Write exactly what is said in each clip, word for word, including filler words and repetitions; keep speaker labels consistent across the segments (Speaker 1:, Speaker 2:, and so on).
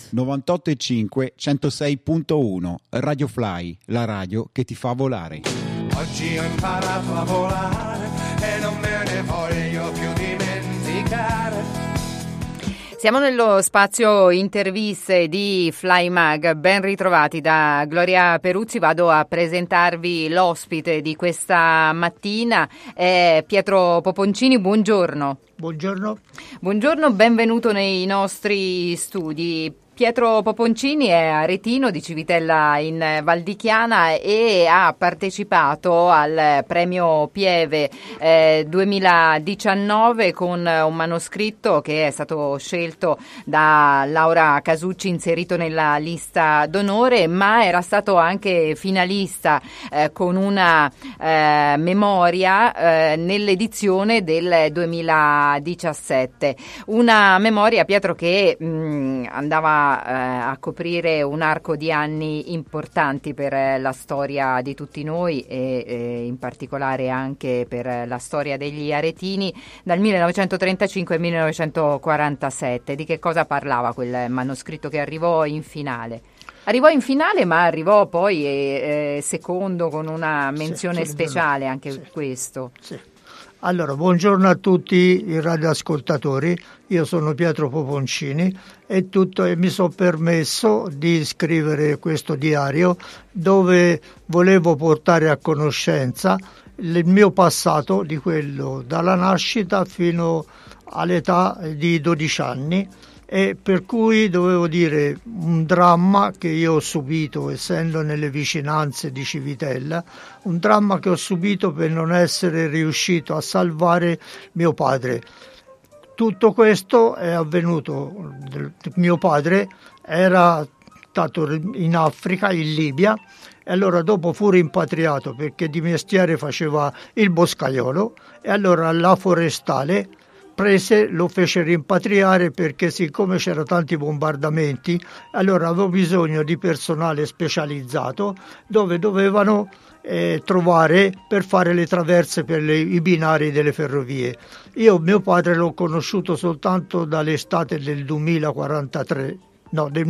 Speaker 1: novantotto e cinque, centosei punto uno Radio Fly, la radio che ti fa volare.
Speaker 2: Oggi ho imparato a volare e non me ne voglio più dimenticare.
Speaker 3: Siamo nello spazio interviste di Fly Mag, ben ritrovati da Gloria Peruzzi. Vado a presentarvi l'ospite di questa mattina, è Pietro Poponcini, buongiorno.
Speaker 4: Buongiorno.
Speaker 3: Buongiorno, benvenuto nei nostri studi. Pietro Poponcini è aretino di Civitella in Val di Chiana e ha partecipato al premio Pieve eh, duemiladiciannove con un manoscritto che è stato scelto da Laura Casucci, inserito nella lista d'onore, ma era stato anche finalista eh, con una eh, memoria eh, nell'edizione del duemiladiciassette. Una memoria, Pietro, che mh, andava a coprire un arco di anni importanti per la storia di tutti noi e, e in particolare anche per la storia degli aretini dal millenovecentotrentacinque al millenovecentoquarantasette. Di che cosa parlava quel manoscritto che arrivò in finale? Arrivò in finale, ma arrivò poi eh, secondo con una menzione sì, speciale anche sì, questo.
Speaker 4: Sì. Allora, buongiorno a tutti i radioascoltatori, io sono Pietro Poponcini e, tutto, e mi sono permesso di scrivere questo diario dove volevo portare a conoscenza il mio passato, di quello dalla nascita fino all'età di dodici anni, e per cui dovevo dire un dramma che io ho subito essendo nelle vicinanze di Civitella, un dramma che ho subito per non essere riuscito a salvare mio padre. Tutto questo è avvenuto, mio padre era stato in Africa, in Libia, e allora dopo fu rimpatriato perché di mestiere faceva il boscaiolo, e allora la forestale prese, lo fece rimpatriare perché siccome c'erano tanti bombardamenti, allora avevo bisogno di personale specializzato dove dovevano eh, trovare per fare le traverse per le, i binari delle ferrovie. Io mio padre l'ho conosciuto soltanto dall'estate del duemilaquarantatré, no, del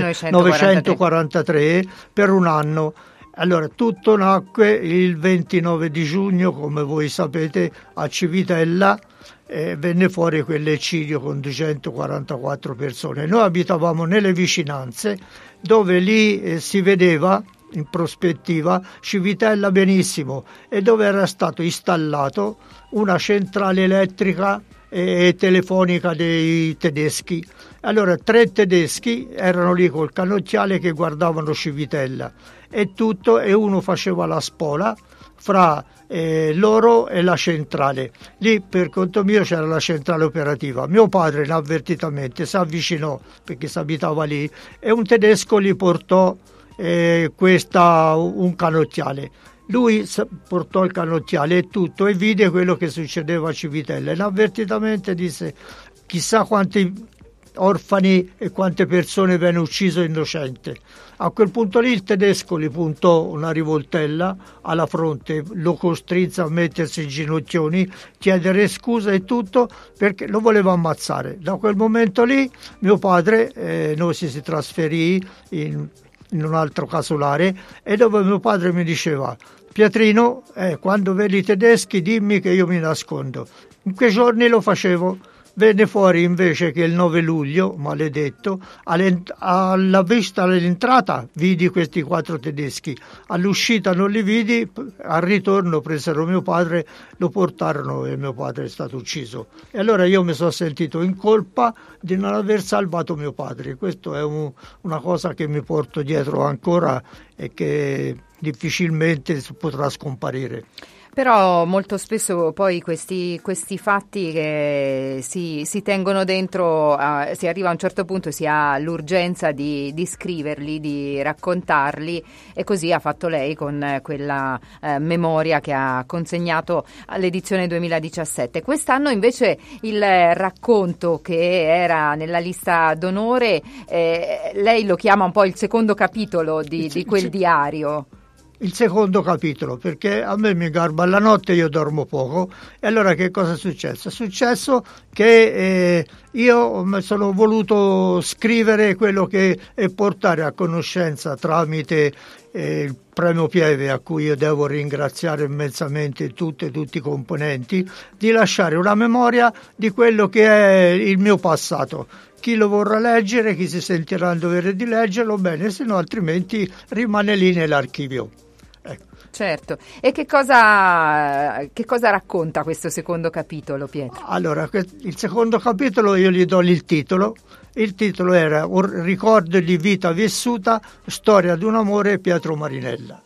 Speaker 4: millenovecentoquarantatré, per un anno. Allora, tutto nacque il ventinove di giugno, come voi sapete, a Civitella. Eh, venne fuori quell'eccidio con duecentoquarantaquattro persone. Noi abitavamo nelle vicinanze dove lì eh, si vedeva in prospettiva Civitella benissimo, e dove era stato installato una centrale elettrica e, e telefonica dei tedeschi. Allora tre tedeschi erano lì col canottiere che guardavano Civitella e tutto, e uno faceva la spola fra eh, loro e la centrale. Lì per conto mio c'era la centrale operativa. Mio padre inavvertitamente si avvicinò perché si abitava lì e un tedesco gli portò eh, questa, un canottiere. Lui portò il canottiere e tutto e vide quello che succedeva a Civitella. Inavvertitamente disse: chissà quanti orfani e quante persone venne ucciso innocente. A quel punto lì il tedesco gli puntò una rivoltella alla fronte, lo costrinse a mettersi in ginocchioni, chiedere scusa e tutto, perché lo voleva ammazzare. Da quel momento lì mio padre eh, noi si, si trasferì in, in un altro casolare, e dove mio padre mi diceva: Pietrino, eh, quando vedi i tedeschi dimmi che io mi nascondo. In quei giorni lo facevo. Venne fuori invece che il nove luglio, maledetto, alla vista all'entrata vidi questi quattro tedeschi, all'uscita non li vidi, al ritorno presero mio padre, lo portarono e mio padre è stato ucciso. E allora io mi sono sentito in colpa di non aver salvato mio padre. Questo è un, una cosa che mi porto dietro ancora e che difficilmente potrà scomparire.
Speaker 3: Però molto spesso poi questi, questi fatti che si, si tengono dentro, uh, si arriva a un certo punto, si ha l'urgenza di, di scriverli, di raccontarli, e così ha fatto lei con quella uh, memoria che ha consegnato all'edizione duemiladiciassette. Quest'anno invece il racconto che era nella lista d'onore, eh, lei lo chiama un po' il secondo capitolo di, di quel diario.
Speaker 4: il secondo capitolo, perché a me mi garba la notte, io dormo poco, e allora che cosa è successo? È successo che eh, io mi sono voluto scrivere quello che e portare a conoscenza tramite eh, il Premio Pieve, a cui io devo ringraziare immensamente tutte, tutti i componenti, di lasciare una memoria di quello che è il mio passato. Chi lo vorrà leggere, chi si sentirà in dovere di leggerlo, bene, se no altrimenti rimane lì nell'archivio. Ecco.
Speaker 3: Certo. E che cosa, che cosa racconta questo secondo capitolo, Pietro?
Speaker 4: Allora, il secondo capitolo io gli do il titolo. Il titolo era Un ricordo di vita vissuta, storia di un amore, Pietro Marinella.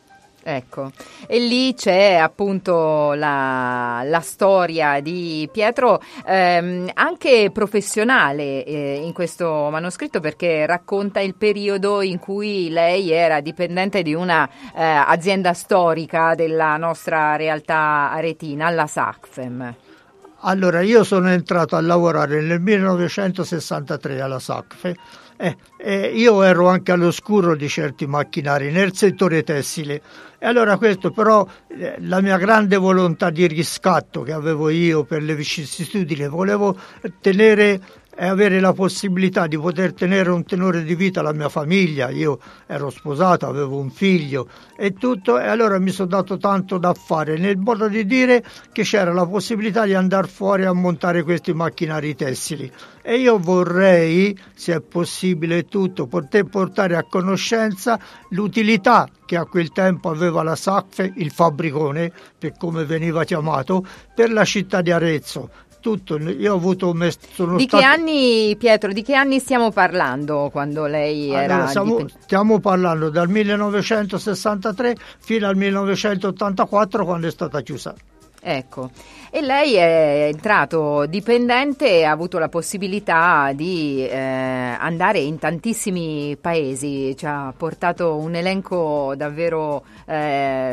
Speaker 3: Ecco, e lì c'è appunto la, la storia di Pietro, ehm, anche professionale eh, in questo manoscritto, perché racconta il periodo in cui lei era dipendente di una eh, azienda storica della nostra realtà aretina, la SACFEM.
Speaker 4: Allora, io sono entrato a lavorare nel millenovecentosessantatré alla SACFE. Eh, eh, io ero anche all'oscuro di certi macchinari nel settore tessile, e allora questo però eh, la mia grande volontà di riscatto che avevo io per le vicissitudini, volevo tenere e avere la possibilità di poter tenere un tenore di vita alla mia famiglia. Io ero sposato, avevo un figlio e tutto, e allora mi sono dato tanto da fare, nel modo di dire che c'era la possibilità di andare fuori a montare questi macchinari tessili, e io vorrei, se è possibile tutto, poter portare a conoscenza l'utilità che a quel tempo aveva la SACFE, il fabbricone, per come veniva chiamato, per la città di Arezzo. Tutto, io ho avuto sono
Speaker 3: di
Speaker 4: stato...
Speaker 3: che anni, Pietro, di che anni stiamo parlando quando lei era
Speaker 4: allora, stiamo,
Speaker 3: dipend...
Speaker 4: stiamo parlando dal millenovecentosessantatré fino al millenovecentottantaquattro, quando è stata chiusa.
Speaker 3: Ecco, e lei è entrato dipendente e ha avuto la possibilità di eh, andare in tantissimi paesi, ci ha portato un elenco davvero eh,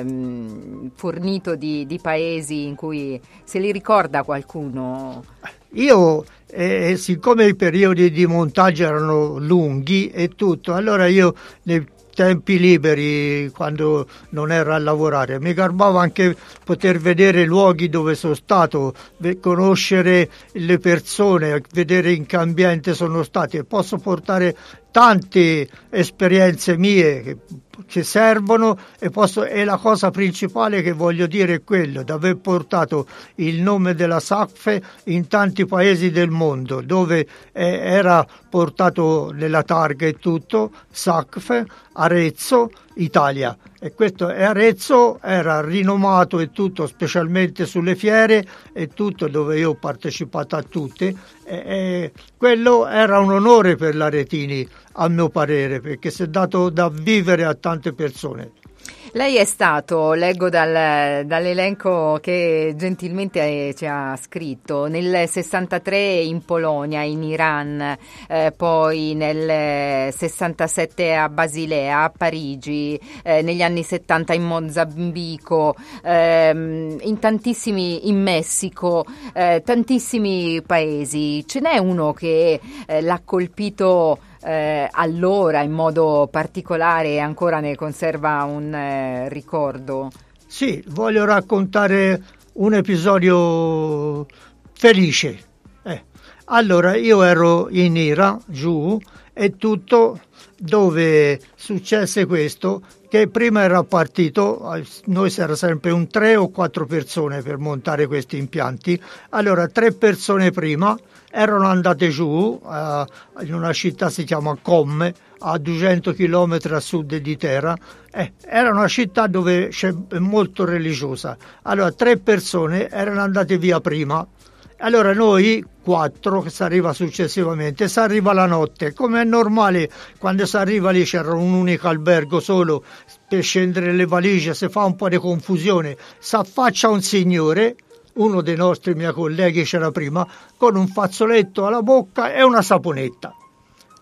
Speaker 3: fornito di, di paesi in cui se li ricorda qualcuno.
Speaker 4: Io, eh, siccome i periodi di montaggio erano lunghi e tutto, allora io nei tempi liberi, quando non ero a lavorare, mi garbava anche poter vedere luoghi dove sono stato, conoscere le persone, vedere in che ambiente sono stati, e posso portare tante esperienze mie che, che servono, e, posso, e la cosa principale che voglio dire è quello di aver portato il nome della SACFE in tanti paesi del mondo, dove eh, era portato nella targa e tutto, SACFE, Arezzo, Italia. E questo e Arezzo era rinomato e tutto, specialmente sulle fiere e tutto, dove io ho partecipato a tutte, e, e quello era un onore per l'Aretini, a mio parere, perché si è dato da vivere a tante persone.
Speaker 3: Lei è stato, leggo dal, dall'elenco che gentilmente ci ha scritto, nel sessantatré in Polonia, in Iran, eh, poi nel sessantasette a Basilea, a Parigi, eh, negli anni settanta in Mozambico, ehm, in tantissimi, in Messico, eh, tantissimi paesi. Ce n'è uno che eh, l'ha colpito Eh, allora in modo particolare e ancora ne conserva un eh, ricordo?
Speaker 4: Sì, voglio raccontare un episodio felice. Eh. Allora, io ero in Ira, giù, e tutto, dove successe questo, che prima era partito, noi era sempre un tre o quattro persone per montare questi impianti, allora tre persone prima erano andate giù uh, in una città si chiama Komme, a duecento chilometri a sud di Terra. Eh, era una città dove c'è molto religiosa. Allora tre persone erano andate via prima, allora noi quattro, che si arriva successivamente, si arriva la notte, come è normale quando si arriva lì, c'era un unico albergo solo per scendere le valigie, si fa un po' di confusione, si affaccia un signore, uno dei nostri miei colleghi c'era prima, con un fazzoletto alla bocca e una saponetta.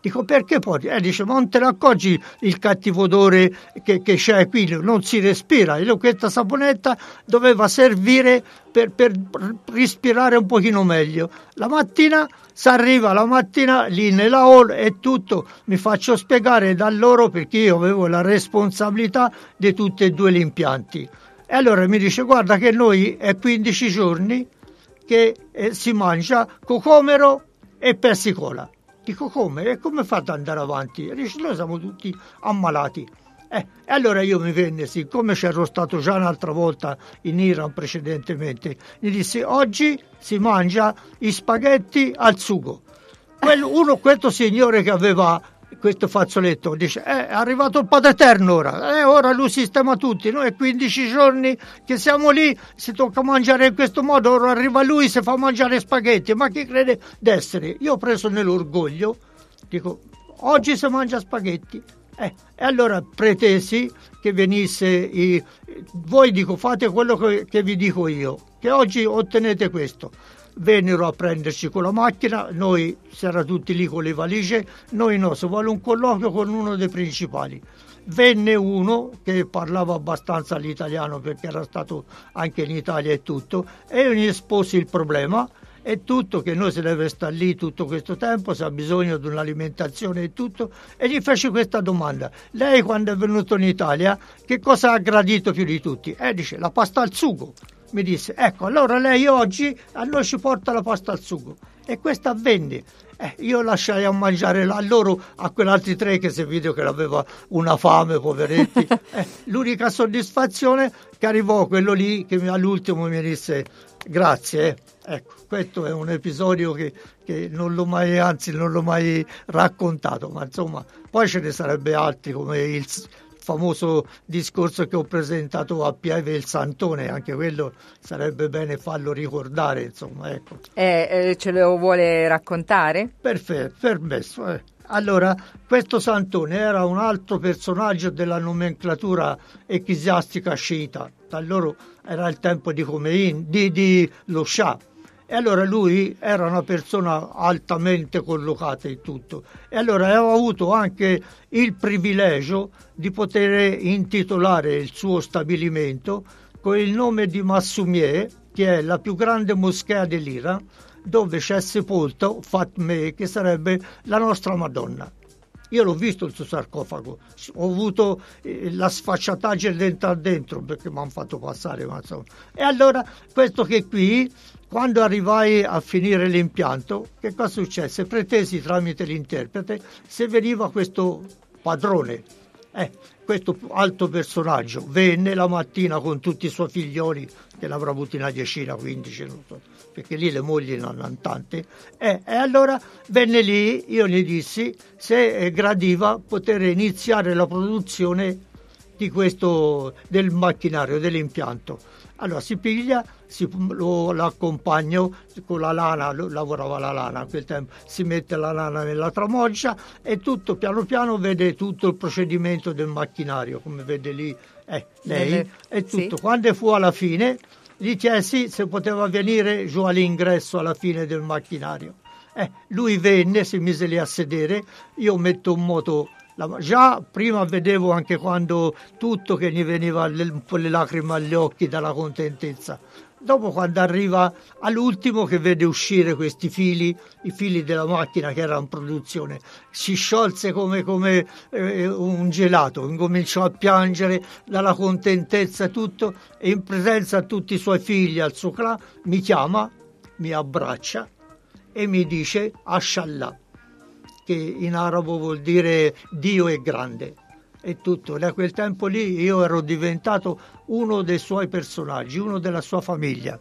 Speaker 4: Dico, perché poi? Eh, dice, ma non te ne accorgi il cattivo odore che, che c'è qui, non si respira. E questa saponetta doveva servire per, per respirare un pochino meglio. La mattina si arriva, la mattina lì nella hall e tutto, mi faccio spiegare da loro perché io avevo la responsabilità di tutti e due gli impianti. E allora mi dice, guarda che noi è quindici giorni che eh, si mangia cocomero e persicola. Dico, come? E come fate ad andare avanti? E dice, noi siamo tutti ammalati. Eh, e allora io mi venne, siccome c'ero stato già un'altra volta in Iran precedentemente, gli dissi, oggi si mangia i spaghetti al sugo. Quello, uno, questo signore che aveva questo fazzoletto dice, eh, è arrivato il Padre Eterno ora, eh, ora lui sistema tutti, noi è quindici giorni che siamo lì, si tocca mangiare in questo modo, ora arriva lui, si fa mangiare spaghetti, ma chi crede d'essere? Io ho preso nell'orgoglio, dico, oggi si mangia spaghetti, eh, e allora pretesi che venisse, i, voi dico, fate quello che, che vi dico io, che oggi ottenete questo. Vennero a prenderci con la macchina, noi si era tutti lì con le valigie, noi no, si vuole un colloquio con uno dei principali. Venne uno che parlava abbastanza l'italiano perché era stato anche in Italia e tutto, e io gli esposi il problema e tutto, che noi si deve stare lì tutto questo tempo, se ha bisogno di un'alimentazione e tutto, e gli fece questa domanda: lei quando è venuto in Italia che cosa ha gradito più di tutti? E dice, la pasta al sugo. Mi disse, ecco, allora lei oggi a noi ci porta la pasta al sugo. E questo avvenne. Eh, io lasciai a mangiare a loro, a quegli altri tre che si vide che aveva una fame, poveretti. Eh, l'unica soddisfazione che arrivò quello lì che all'ultimo mi disse grazie. Eh. Ecco, questo è un episodio che, che non l'ho mai, anzi non l'ho mai raccontato, ma insomma, poi ce ne sarebbe altri come il famoso discorso che ho presentato a Pieve il Santone, anche quello sarebbe bene farlo ricordare, insomma, ecco.
Speaker 3: Eh, eh, ce lo vuole raccontare?
Speaker 4: Perfetto, permesso. Eh. Allora, questo Santone era un altro personaggio della nomenclatura ecclesiastica sciita, da loro era il tempo di Khomeini, di, di lo Shah. E allora lui era una persona altamente collocata in tutto, e allora aveva avuto anche il privilegio di poter intitolare il suo stabilimento con il nome di Massumieh, che è la più grande moschea dell'Iran, dove c'è sepolto Fatmeh, che sarebbe la nostra Madonna. Io l'ho visto il suo sarcofago, ho avuto eh, la sfacciataggine di entrare dentro perché mi hanno fatto passare, ma insomma. E allora questo che qui, quando arrivai a finire l'impianto, che cosa successe? Pretesi tramite l'interprete se veniva questo padrone, eh, questo alto personaggio, venne la mattina con tutti i suoi figlioli, che ne avrà avuti una decina, quindici, non so, perché lì le mogli non hanno tante, eh, e allora venne lì, io gli dissi se gradiva poter iniziare la produzione di questo, del macchinario, dell'impianto. Allora si piglia, si, lo, l'accompagno con la lana, lo, lavorava la lana a quel tempo, si mette la lana nella tramoggia e tutto piano piano vede tutto il procedimento del macchinario, come vede lì eh, lei, Deve, e tutto. Sì. Quando fu alla fine, gli chiesi se poteva venire giù all'ingresso alla fine del macchinario. Eh, lui venne, si mise lì a sedere, io metto un moto. La, già prima vedevo anche quando tutto che gli veniva le, un po' le lacrime agli occhi dalla contentezza. Dopo, quando arriva all'ultimo, che vede uscire questi fili, i fili della macchina che era in produzione, si sciolse come, come eh, un gelato, incominciò a piangere dalla contentezza tutto, e in presenza di tutti i suoi figli al suo clan mi chiama, mi abbraccia e mi dice Ashallah, che in arabo vuol dire Dio è grande, e tutto. Da quel tempo lì io ero diventato uno dei suoi personaggi, uno della sua famiglia.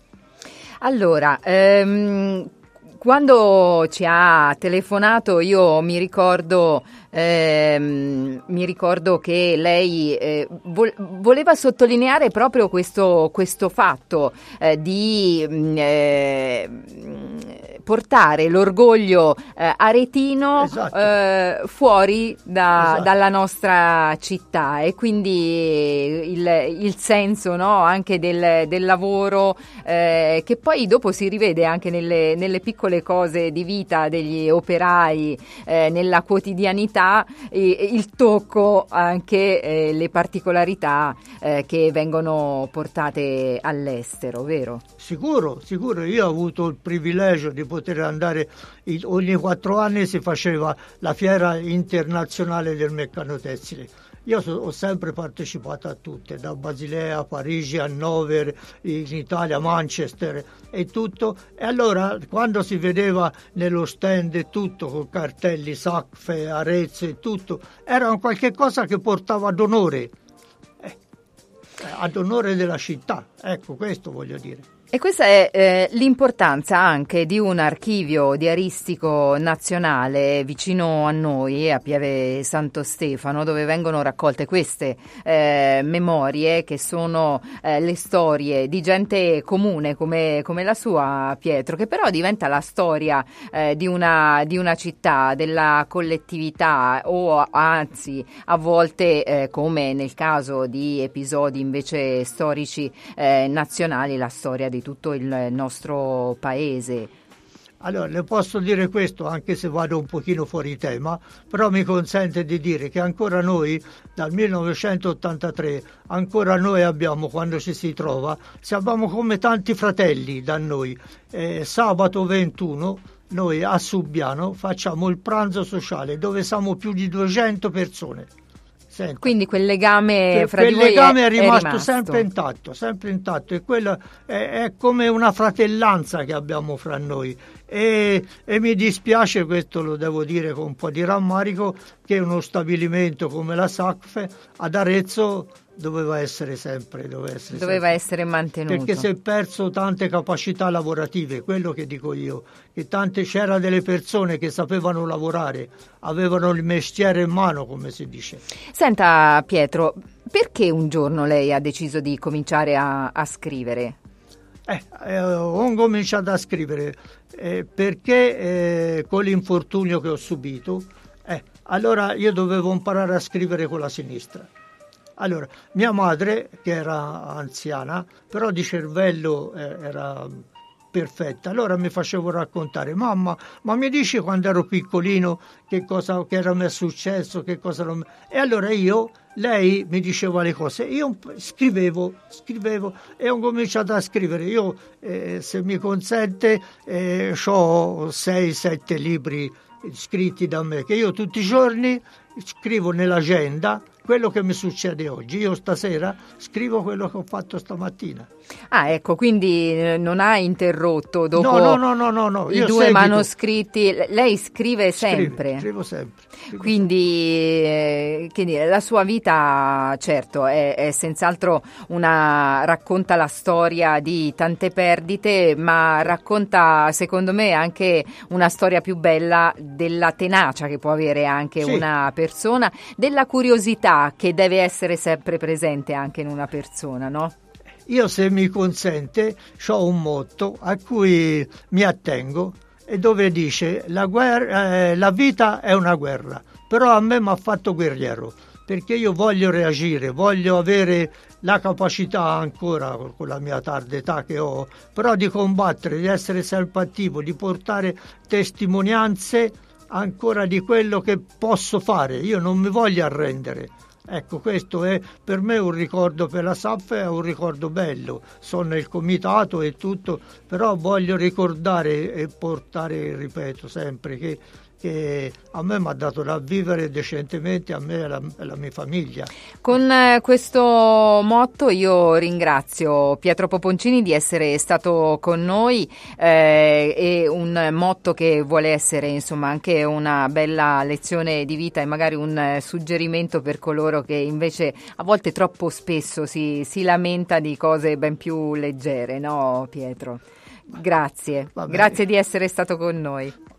Speaker 3: Allora, ehm, quando ci ha telefonato io mi ricordo Eh, mi ricordo che lei eh, vo- voleva sottolineare proprio questo, questo fatto eh, di mh, eh, portare l'orgoglio eh, aretino
Speaker 4: Esatto.
Speaker 3: eh, fuori da,
Speaker 4: Esatto.
Speaker 3: dalla nostra città, e quindi il, il senso, no, anche del, del lavoro eh, che poi dopo si rivede anche nelle, nelle piccole cose di vita degli operai, eh, nella quotidianità, e, il tocco, anche eh, le particolarità eh, che vengono portate all'estero, vero?
Speaker 4: Sicuro, sicuro. Io ho avuto il privilegio di poter andare, ogni quattro anni si faceva la fiera internazionale del meccano-tessile. Io so, ho sempre partecipato a tutte, da Basilea, Parigi, Hannover, in Italia, Manchester e tutto. E allora quando si vedeva nello stand e tutto, con cartelli, Sacfe, Arezzo e tutto, era un qualche cosa che portava ad onore, eh, ad onore della città. Ecco, questo voglio dire.
Speaker 3: E questa è eh, l'importanza anche di un archivio diaristico nazionale vicino a noi, a Pieve Santo Stefano, dove vengono raccolte queste eh, memorie, che sono eh, le storie di gente comune come, come la sua, Pietro, che però diventa la storia eh, di, una, di una città, della collettività, o anzi a volte eh, come nel caso di episodi invece storici eh, nazionali, la storia di tutto il nostro paese.
Speaker 4: Allora, le posso dire questo, anche se vado un pochino fuori tema, però mi consente di dire che ancora noi, dal millenovecentottantatré, ancora noi abbiamo, quando ci si trova, siamo come tanti fratelli da noi. Eh, sabato ventuno, noi a Subiano facciamo il pranzo sociale, dove siamo più di duecento persone. Senta.
Speaker 3: Quel legame
Speaker 4: que-
Speaker 3: fra
Speaker 4: quel
Speaker 3: di voi
Speaker 4: legame è,
Speaker 3: è,
Speaker 4: rimasto,
Speaker 3: è rimasto
Speaker 4: sempre intatto, sempre intatto, e quello è, è come una fratellanza che abbiamo fra noi. E, e mi dispiace, questo lo devo dire con un po' di rammarico, che uno stabilimento come la Sacfe ad Arezzo doveva essere sempre doveva essere,
Speaker 3: doveva
Speaker 4: sempre.
Speaker 3: essere mantenuto,
Speaker 4: perché si è perso tante capacità lavorative, quello che dico io, che tante, c'era delle persone che sapevano lavorare, avevano il mestiere in mano, come si dice.
Speaker 3: Senta Pietro, perché un giorno lei ha deciso di cominciare a, a scrivere?
Speaker 4: Eh, eh, ho cominciato a scrivere eh, perché eh, con l'infortunio che ho subito, eh, allora io dovevo imparare a scrivere con la sinistra. Allora, mia madre, che era anziana, però di cervello eh, era perfetta, allora mi facevo raccontare: mamma, ma mi dici quando ero piccolino che cosa che era mi è successo, che cosa non... E allora io, lei mi diceva le cose, io scrivevo, scrivevo e ho cominciato a scrivere. Io, eh, se mi consente, eh, ho sei sette libri scritti da me, che io tutti i giorni scrivo nell'agenda quello che mi succede oggi. Io stasera scrivo quello che ho fatto stamattina.
Speaker 3: Ah, ecco, quindi non ha interrotto dopo
Speaker 4: no, no, no, no, no.
Speaker 3: i
Speaker 4: Io
Speaker 3: due
Speaker 4: seguito.
Speaker 3: manoscritti. Lei scrive sempre?
Speaker 4: Scrivo, scrivo sempre. Scrivo
Speaker 3: Quindi, eh, che dire, la sua vita, certo, è, è senz'altro una, racconta la storia di tante perdite, ma racconta, secondo me, anche una storia più bella della tenacia che può avere anche
Speaker 4: Sì.
Speaker 3: una persona, della curiosità che deve essere sempre presente anche in una persona, no?
Speaker 4: Io, se mi consente, ho un motto a cui mi attengo, e dove dice: la, guerra, eh, la vita è una guerra, però a me mi ha fatto guerriero, perché io voglio reagire, voglio avere la capacità ancora, con la mia tarda età che ho, però di combattere, di essere sempre attivo, di portare testimonianze ancora di quello che posso fare. Io non mi voglio arrendere. Ecco, questo è per me un ricordo, per la Sacfe è un ricordo bello. Sono nel comitato e tutto, però voglio ricordare e portare, ripeto sempre, che, che a me mi ha dato da vivere decentemente, a me e alla, alla mia famiglia.
Speaker 3: Con eh, questo motto io ringrazio Pietro Poponcini di essere stato con noi, eh, e un motto che vuole essere, insomma, anche una bella lezione di vita e magari un eh, suggerimento per coloro che invece a volte troppo spesso si, si lamenta di cose ben più leggere, no Pietro? Grazie, grazie di essere stato con noi.